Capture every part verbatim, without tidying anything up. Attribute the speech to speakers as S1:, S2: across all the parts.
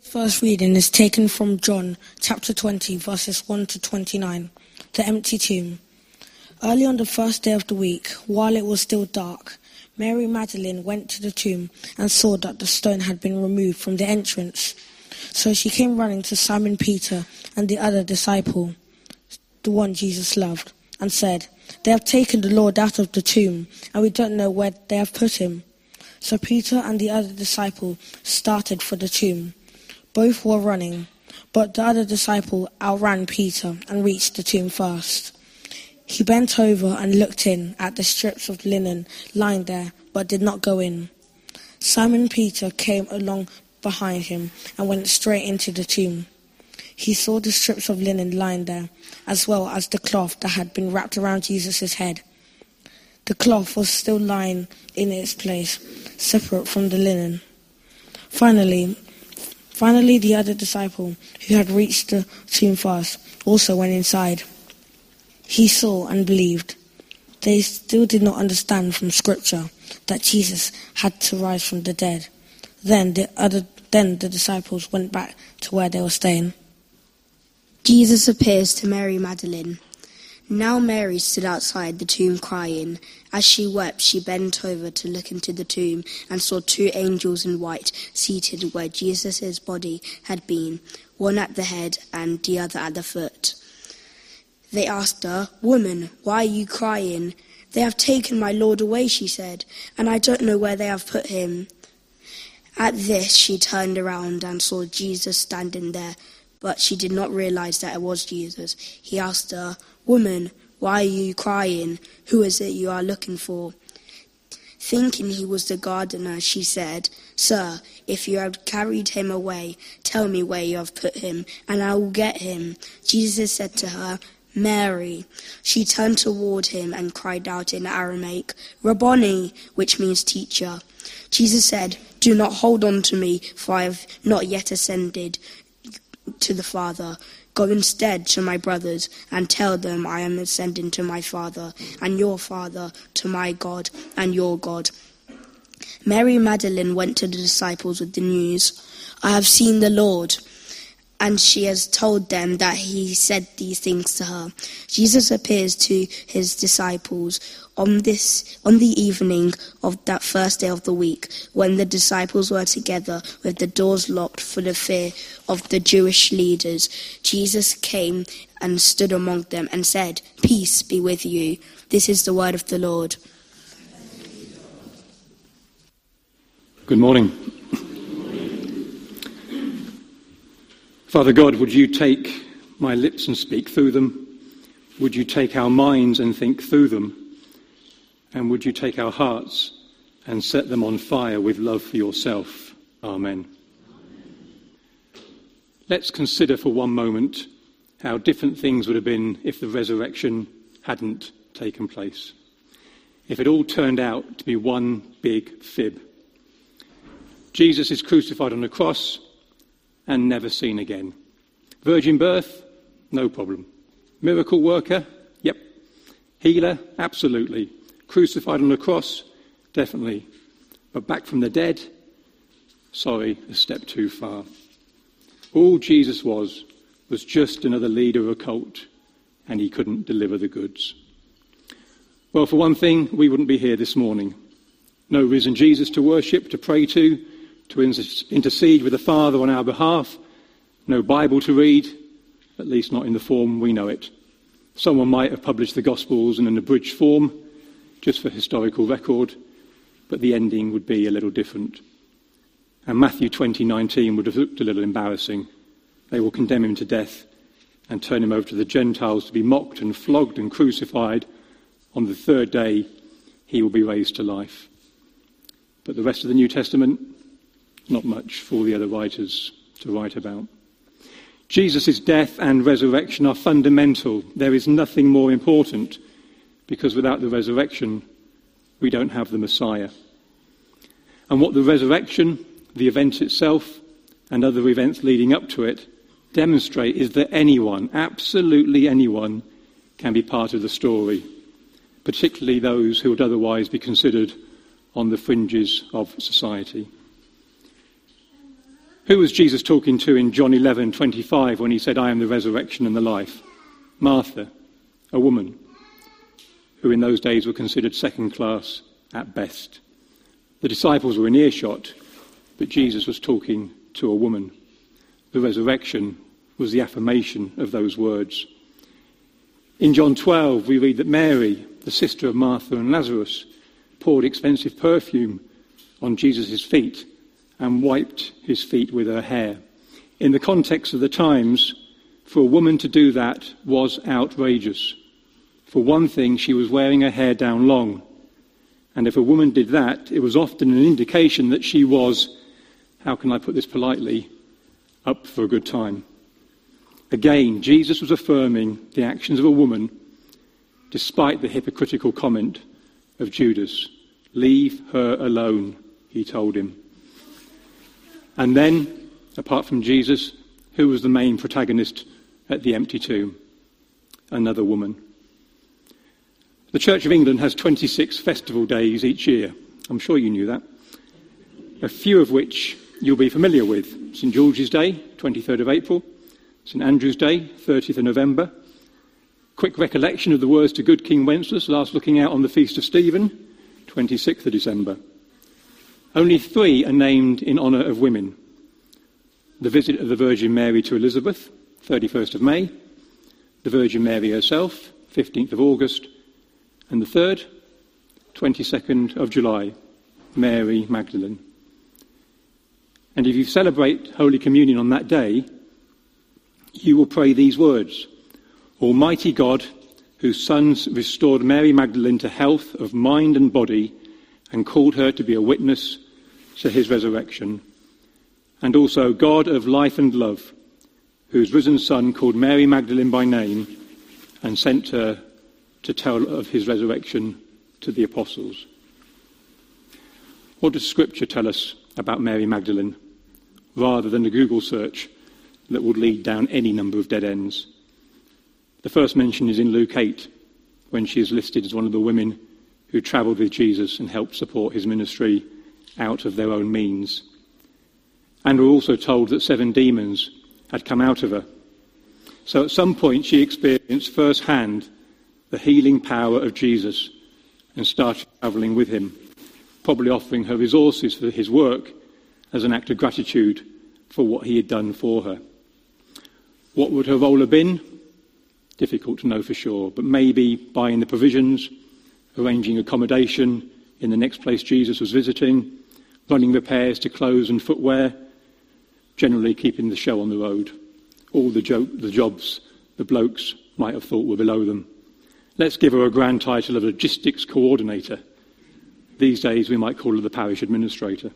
S1: First reading is taken from John chapter twenty, verses one to twenty-nine, the empty tomb. Early on the first day of the week, while it was still dark, Mary Magdalene went to the tomb and saw that the stone had been removed from the entrance. So she came running to Simon Peter and the other disciple, the one Jesus loved, and said, "They have taken the Lord out of the tomb, and we don't know where they have put him." So Peter and the other disciple started for the tomb. Both were running, but the other disciple outran Peter and reached the tomb first. He bent over and looked in at the strips of linen lying there, but did not go in. Simon Peter came along behind him and went straight into the tomb. He saw the strips of linen lying there, as well as the cloth that had been wrapped around Jesus' head. The cloth was still lying in its place, separate from the linen. Finally, Finally, the other disciple, who had reached the tomb first, also went inside. He saw and believed. They still did not understand from Scripture that Jesus had to rise from the dead. Then the other, then the disciples went back to where they were staying.
S2: Jesus appears to Mary Magdalene. Now Mary stood outside the tomb crying. As she wept, she bent over to look into the tomb and saw two angels in white seated where Jesus' body had been, one at the head and the other at the foot. They asked her, "Woman, why are you crying?" "They have taken my Lord away," she said, "and I don't know where they have put him." At this, she turned around and saw Jesus standing there, but she did not realize that it was Jesus. He asked her, "Woman, why are you crying? Who is it you are looking for?" Thinking he was the gardener, she said, "Sir, if you have carried him away, tell me where you have put him, and I will get him." Jesus said to her, "Mary." She turned toward him and cried out in Aramaic, "Rabboni," which means teacher. Jesus said, "Do not hold on to me, for I have not yet ascended to the Father. Go instead to my brothers and tell them I am ascending to my Father and your Father, to my God and your God." Mary Magdalene went to the disciples with the news, "I have seen the Lord," and she has told them that he said these things to her. Jesus appears to his disciples on this on the evening of that first day of the week, when the disciples were together with the doors locked for the fear of the Jewish leaders. Jesus came and stood among them and said, "Peace be with you." This is the word of the Lord.
S3: Good morning. Father God, would you take my lips and speak through them? Would you take our minds and think through them? And would you take our hearts and set them on fire with love for yourself? Amen. Let's consider for one moment how different things would have been if the resurrection hadn't taken place. If it all turned out to be one big fib. Jesus is crucified on the cross and never seen again. Virgin birth? No problem. Miracle worker? Yep. Healer? Absolutely. Crucified on the cross? Definitely. But back from the dead? Sorry, a step too far. All Jesus was, was just another leader of a cult, and he couldn't deliver the goods. Well, for one thing, we wouldn't be here this morning. No risen Jesus to worship, to pray to, to intercede with the Father on our behalf. No Bible to read, at least not in the form we know it. Someone might have published the Gospels in an abridged form, just for historical record, but the ending would be a little different. And Matthew twenty nineteen would have looked a little embarrassing. They will condemn him to death and turn him over to the Gentiles to be mocked and flogged and crucified. On the third day, he will be raised to life. But the rest of the New Testament, not much for the other writers to write about. Jesus' death and resurrection are fundamental. There is nothing more important, because without the resurrection, we don't have the Messiah. And what the resurrection, the event itself, and other events leading up to it demonstrate is that anyone, absolutely anyone, can be part of the story, particularly those who would otherwise be considered on the fringes of society. Who was Jesus talking to in John eleven twenty-five when he said, "I am the resurrection and the life"? Martha, a woman who in those days were considered second class at best. The disciples were in earshot, but Jesus was talking to a woman. The resurrection was the affirmation of those words. In John twelve, we read that Mary, the sister of Martha and Lazarus, poured expensive perfume on Jesus' feet and wiped his feet with her hair. In the context of the times, for a woman to do that was outrageous. For one thing, she was wearing her hair down long. And if a woman did that, it was often an indication that she was, how can I put this politely, up for a good time. Again, Jesus was affirming the actions of a woman, despite the hypocritical comment of Judas. "Leave her alone," he told him. And then, apart from Jesus, who was the main protagonist at the empty tomb? Another woman. The Church of England has twenty-six festival days each year. I'm sure you knew that. A few of which you'll be familiar with. St George's Day, twenty-third of April. St Andrew's Day, thirtieth of November. Quick recollection of the words to good King Wenceslas, last looking out on the Feast of Stephen, twenty-sixth of December. Only three are named in honour of women. The visit of the Virgin Mary to Elizabeth, thirty-first of May. The Virgin Mary herself, fifteenth of August. And the third, twenty-second of July, Mary Magdalene. And if you celebrate Holy Communion on that day, you will pray these words: "Almighty God, whose Son restored Mary Magdalene to health of mind and body and called her to be a witness to his resurrection, and also God of life and love, whose risen Son called Mary Magdalene by name and sent her to tell of his resurrection to the apostles." What does Scripture tell us about Mary Magdalene, rather than a Google search that would lead down any number of dead ends? The first mention is in Luke eight, when she is listed as one of the women who travelled with Jesus and helped support his ministry out of their own means. And we're also told that seven demons had come out of her. So at some point she experienced firsthand the healing power of Jesus and started travelling with him, probably offering her resources for his work as an act of gratitude for what he had done for her. What would her role have been? Difficult to know for sure, but maybe buying the provisions, arranging accommodation in the next place Jesus was visiting, running repairs to clothes and footwear, generally keeping the show on the road. All the, jo- the jobs the blokes might have thought were below them. Let's give her a grand title of logistics coordinator. These days we might call her the parish administrator.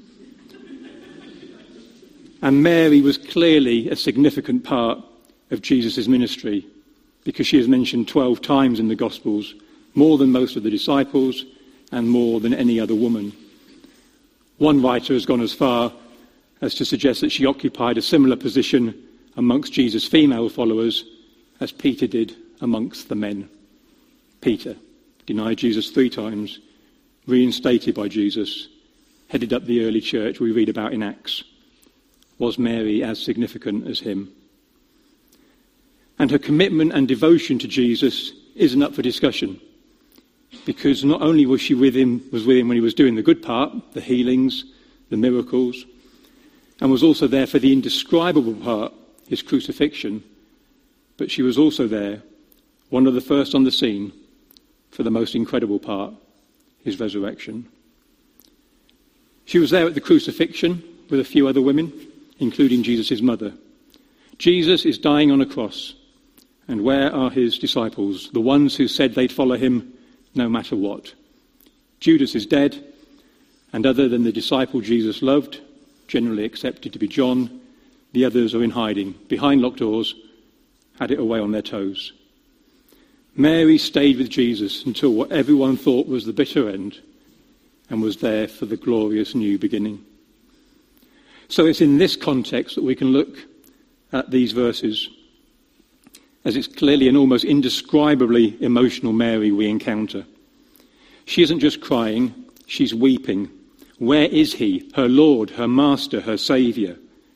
S3: And Mary was clearly a significant part of Jesus' ministry, because she is mentioned twelve times in the Gospels, more than most of the disciples and more than any other woman. One writer has gone as far as to suggest that she occupied a similar position amongst Jesus' female followers as Peter did amongst the men. Peter denied Jesus three times, reinstated by Jesus, headed up the early church we read about in Acts. Was Mary as significant as him? And her commitment and devotion to Jesus isn't up for discussion, because not only was she with him, was with him when he was doing the good part, the healings, the miracles, and was also there for the indescribable part, his crucifixion, but she was also there, one of the first on the scene, for the most incredible part, his resurrection. She was there at the crucifixion with a few other women, including Jesus' mother. Jesus is dying on a cross, and where are his disciples, the ones who said they'd follow him no matter what? Judas is dead, and other than the disciple Jesus loved, generally accepted to be John, the others are in hiding, behind locked doors, had it away on their toes. Mary stayed with Jesus until what everyone thought was the bitter end, and was there for the glorious new beginning. So it's in this context that we can look at these verses, as it's clearly an almost indescribably emotional Mary we encounter. She isn't just crying, she's weeping. Where is he, her Lord, her Master, her Saviour?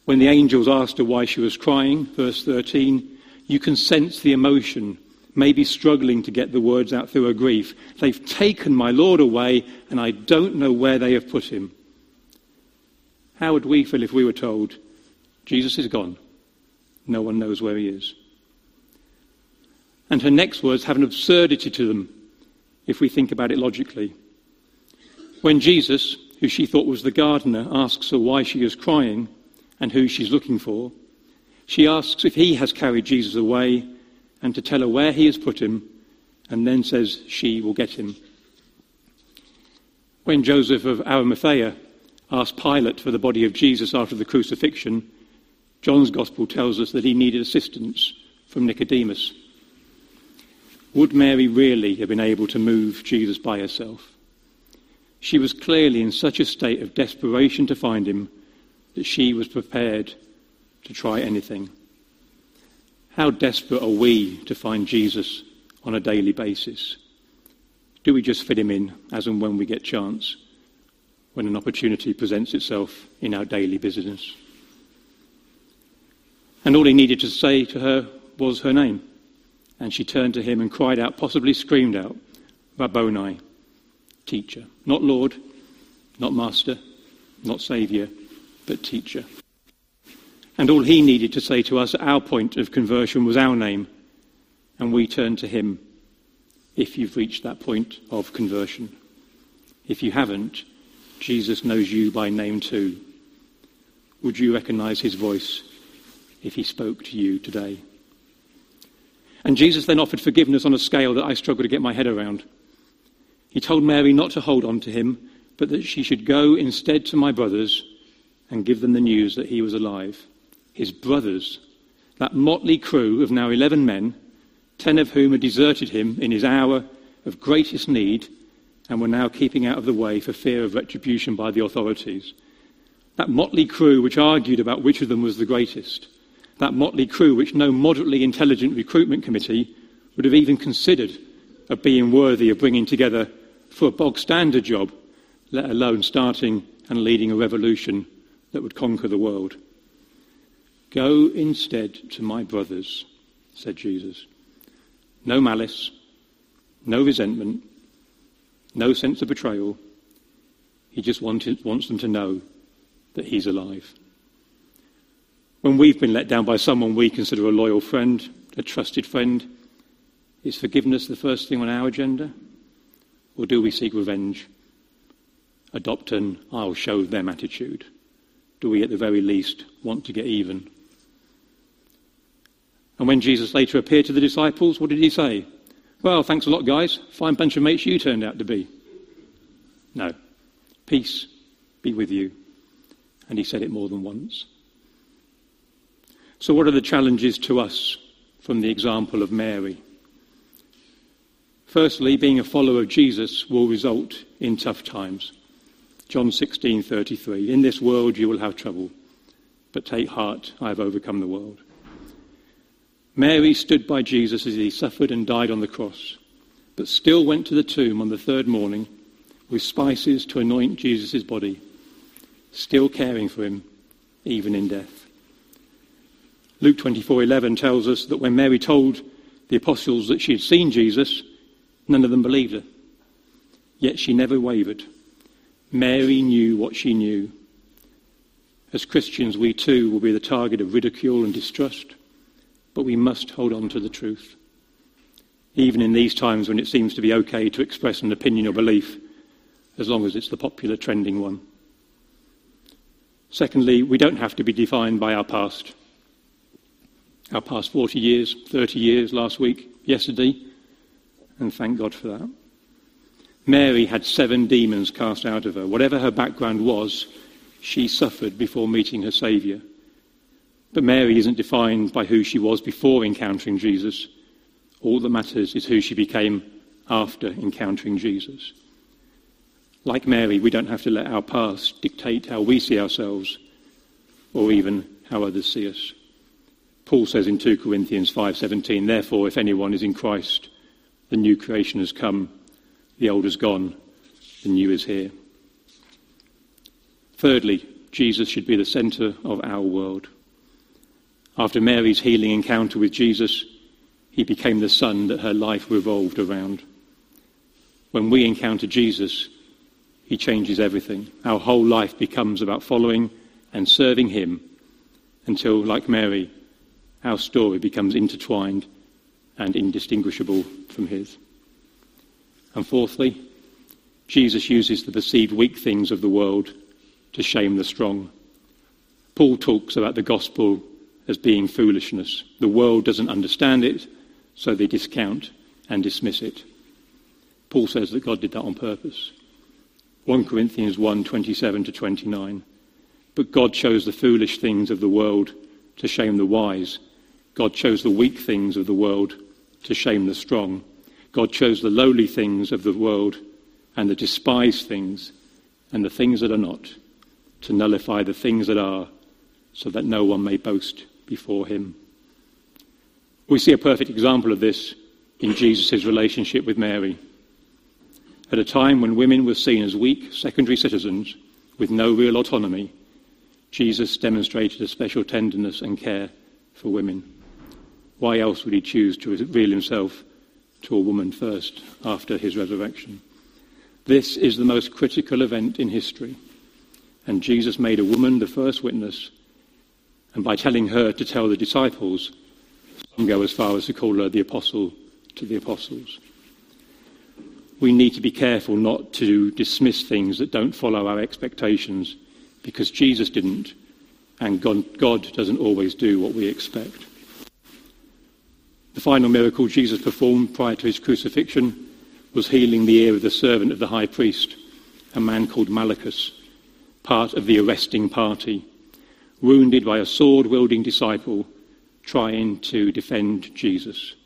S3: When the angels asked her why she was crying, verse thirteen, you can sense the emotion, maybe struggling to get the words out through her grief. They've taken my Lord away, and I don't know where they have put him. How would we feel if we were told, Jesus is gone, no one knows where he is? And her next words have an absurdity to them, if we think about it logically. When Jesus, who she thought was the gardener, asks her why she is crying and who she's looking for, she asks if he has carried Jesus away and to tell her where he has put him, and then says she will get him. When Joseph of Arimathea asked Pilate for the body of Jesus after the crucifixion, John's Gospel tells us that he needed assistance from Nicodemus. Would Mary really have been able to move Jesus by herself? She was clearly in such a state of desperation to find him that she was prepared to try anything. How desperate are we to find Jesus on a daily basis? Do we just fit him in as and when we get chance, when an opportunity presents itself in our daily business? And all he needed to say to her was her name. And she turned to him and cried out, possibly screamed out, Rabboni, teacher. Not Lord, not master, not saviour, but teacher. And all he needed to say to us at our point of conversion was our name. And we turned to him, if you've reached that point of conversion. If you haven't, Jesus knows you by name too. Would you recognise his voice if he spoke to you today? And Jesus then offered forgiveness on a scale that I struggle to get my head around. He told Mary not to hold on to him, but that she should go instead to my brothers and give them the news that he was alive. His brothers, that motley crew of now eleven men, ten of whom had deserted him in his hour of greatest need and were now keeping out of the way for fear of retribution by the authorities. That motley crew which argued about which of them was the greatest. That motley crew which no moderately intelligent recruitment committee would have even considered of being worthy of bringing together for a bog-standard job, let alone starting and leading a revolution that would conquer the world. Go instead to my brothers, said Jesus. No malice, no resentment, no sense of betrayal. He just wanted, wants them to know that he's alive. When we've been let down by someone we consider a loyal friend, a trusted friend, is forgiveness the first thing on our agenda? Or do we seek revenge? Adopt an I'll show them attitude? Do we at the very least want to get even? And when Jesus later appeared to the disciples, what did he say? Well, thanks a lot, guys. Fine bunch of mates you turned out to be. No. Peace be with you. And he said it more than once. So what are the challenges to us from the example of Mary? Firstly, being a follower of Jesus will result in tough times. John sixteen thirty-three, in this world you will have trouble, but take heart, I have overcome the world. Mary stood by Jesus as he suffered and died on the cross, but still went to the tomb on the third morning with spices to anoint Jesus' body, still caring for him, even in death. Luke twenty-four eleven tells us that when Mary told the apostles that she had seen Jesus, none of them believed her. Yet she never wavered. Mary knew what she knew. As Christians, we too will be the target of ridicule and distrust, but we must hold on to the truth. Even in these times when it seems to be okay to express an opinion or belief, as long as it's the popular trending one. Secondly, we don't have to be defined by our past. Our past forty years, thirty years, last week, yesterday, and thank God for that. Mary had seven demons cast out of her. Whatever her background was, she suffered before meeting her Saviour. But Mary isn't defined by who she was before encountering Jesus. All that matters is who she became after encountering Jesus. Like Mary, we don't have to let our past dictate how we see ourselves or even how others see us. Paul says in two Corinthians five seventeen, therefore, if anyone is in Christ, the new creation has come, the old is gone, the new is here. Thirdly, Jesus should be the centre of our world. After Mary's healing encounter with Jesus, he became the son that her life revolved around. When we encounter Jesus, he changes everything. Our whole life becomes about following and serving him until, like Mary, our story becomes intertwined and indistinguishable from his. And fourthly, Jesus uses the perceived weak things of the world to shame the strong. Paul talks about the gospel as being foolishness. The world doesn't understand it, so they discount and dismiss it. Paul says that God did that on purpose. First Corinthians one, twenty-seven to twenty-nine. But God chose the foolish things of the world to shame the wise. God chose the weak things of the world to shame the strong. God chose the lowly things of the world and the despised things and the things that are not, to nullify the things that are, so that no one may boast before him. We see a perfect example of this in Jesus' relationship with Mary. At a time when women were seen as weak secondary citizens with no real autonomy, Jesus demonstrated a special tenderness and care for women. Why else would he choose to reveal himself to a woman first after his resurrection? This is the most critical event in history, and Jesus made a woman the first witness, and by telling her to tell the disciples, some go as far as to call her the apostle to the apostles. We need to be careful not to dismiss things that don't follow our expectations, because Jesus didn't, and God, God doesn't always do what we expect. The final miracle Jesus performed prior to his crucifixion was healing the ear of the servant of the high priest, a man called Malchus, part of the arresting party, wounded by a sword-wielding disciple trying to defend Jesus.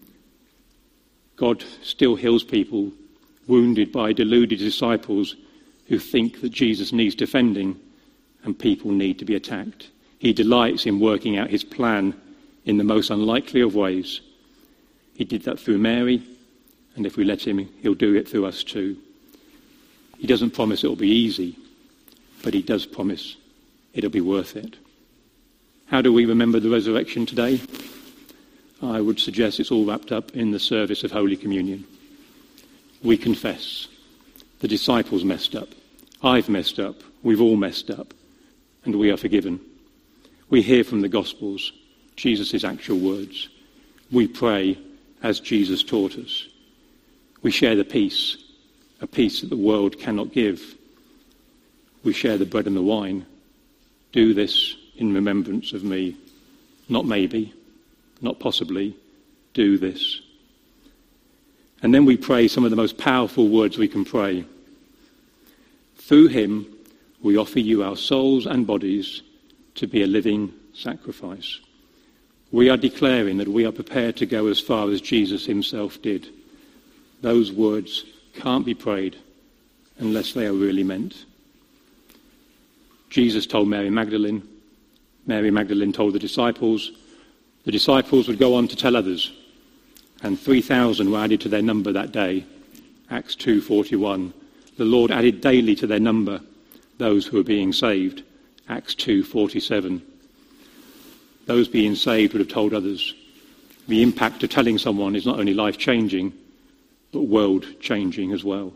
S3: God still heals people wounded by deluded disciples who think that Jesus needs defending and people need to be attacked. He delights in working out his plan in the most unlikely of ways. He did that through Mary, and if we let him, he'll do it through us too. He doesn't promise it'll be easy, but he does promise it'll be worth it. How do we remember the resurrection today? I would suggest it's all wrapped up in the service of Holy Communion. We confess. The disciples messed up. I've messed up. We've all messed up. And we are forgiven. We hear from the Gospels Jesus' actual words. We pray as Jesus taught us. We share the peace, a peace that the world cannot give. We share the bread and the wine. Do this in remembrance of me. Not maybe, not possibly. Do this. And then we pray some of the most powerful words we can pray. Through him, we offer you our souls and bodies to be a living sacrifice. We are declaring that we are prepared to go as far as Jesus himself did. Those words can't be prayed unless they are really meant. Jesus told Mary Magdalene. Mary Magdalene told the disciples. The disciples would go on to tell others. And three thousand were added to their number that day. Acts two forty-one. The Lord added daily to their number those who were being saved. Acts two forty-seven. Those being saved would have told others. The impact of telling someone is not only life-changing, but world-changing as well.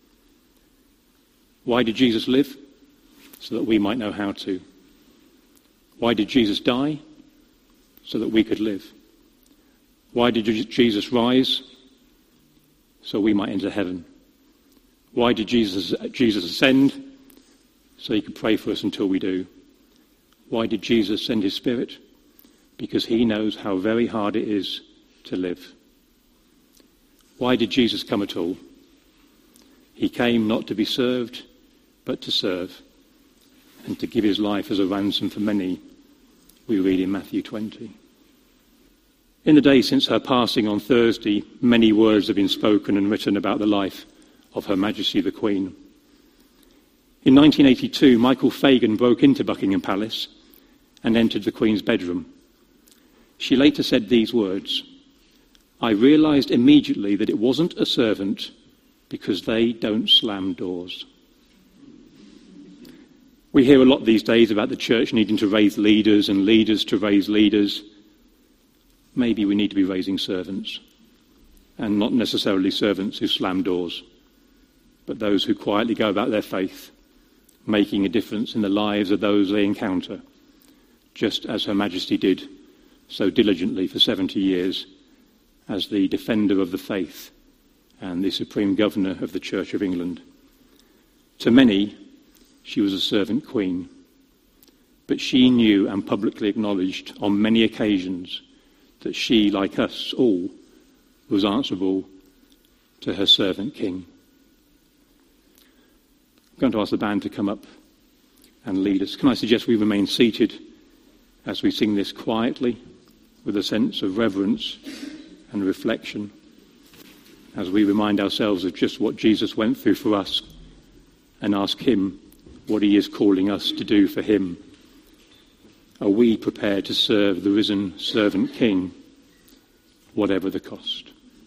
S3: Why did Jesus live? So that we might know how to. Why did Jesus die? So that we could live. Why did Jesus rise? So we might enter heaven. Why did Jesus, Jesus ascend? So he could pray for us until we do. Why did Jesus send his Spirit? Because he knows how very hard it is to live. Why did Jesus come at all? He came not to be served, but to serve, and to give his life as a ransom for many, we read in Matthew twenty. In the day since her passing on Thursday, many words have been spoken and written about the life of Her Majesty the Queen. In nineteen eighty-two, Michael Fagan broke into Buckingham Palace and entered the Queen's bedroom. She later said these words, "I realised immediately that it wasn't a servant because they don't slam doors." We hear a lot these days about the church needing to raise leaders and leaders to raise leaders. Maybe we need to be raising servants, and not necessarily servants who slam doors, but those who quietly go about their faith, making a difference in the lives of those they encounter, just as Her Majesty did so diligently for seventy years as the defender of the faith and the Supreme Governor of the Church of England. To many, she was a servant queen, but she knew and publicly acknowledged on many occasions that she, like us all, was answerable to her servant king. I'm going to ask the band to come up and lead us. Can I suggest we remain seated as we sing this quietly, with a sense of reverence and reflection, as we remind ourselves of just what Jesus went through for us and ask him what he is calling us to do for him. Are we prepared to serve the risen servant king, whatever the cost?